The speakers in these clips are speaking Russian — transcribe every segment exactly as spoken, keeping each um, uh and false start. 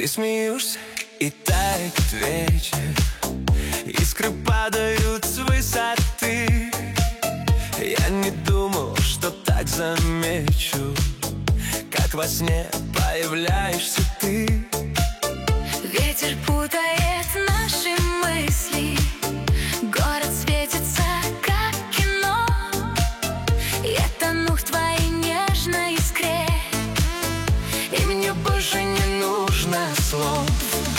Ты смеешься, и тает вечер, искры падают с высоты. Я не думал, что так замечу, как во сне появляешься ты. Ветер путает наши мысли, город светится, как кино. Я тону в твоей нежной искре, и мне больше не нужно слов.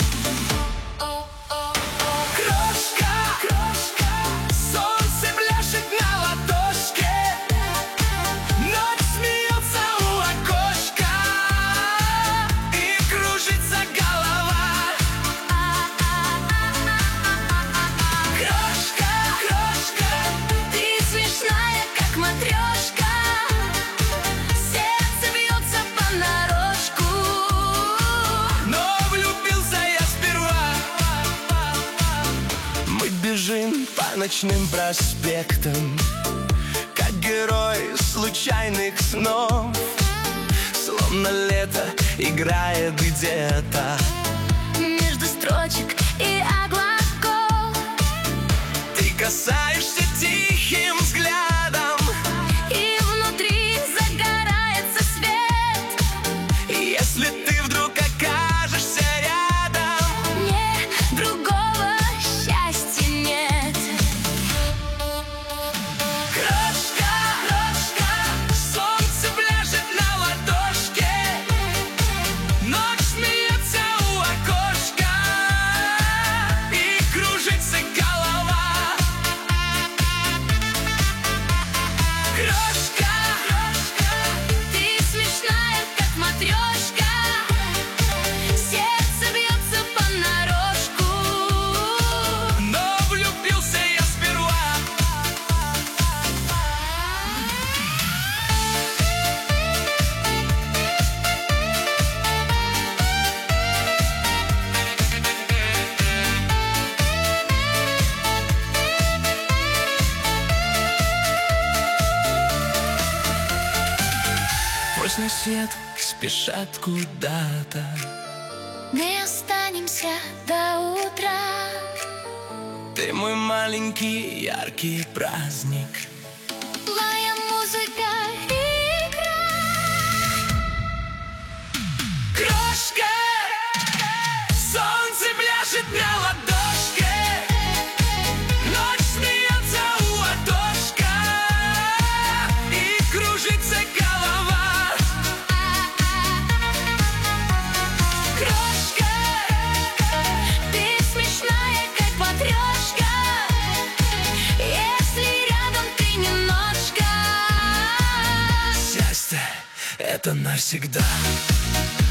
Крошка, крошка, солнце пляшет на ладошке, ночь смеется у окошка, и кружится голова. Крошка, крошка, Ты смешная, как матрешка, сердце бьется понарошку. но влюбился я сперва. Мы бежим по ночным проспектам, как герои случайных снов, словно лето играет где-то Между строчек и облаков ты касаешься тихим взглядом, и внутри загорается свет. если ты вдруг окажешься рядом. Мне другого счастья нет. Крошка, крошка, солнце пляшет на ладошке, ночь смеется у окошка, и кружится голова. Крошка, крошка, Ты смешная, как матрешка, сердце бьется понарошку. но влюбился я сперва. Поздний свет спешат куда-то, Мы останемся до утра. ты мой маленький яркий праздник. Моя музыка играет. Крошка, солнце пляшет на ладошке, ночь смеется у окошка, и кружится голова. Крошка, ты смешная, как матрешка, если рядом ты немножко. Счастье — это навсегда.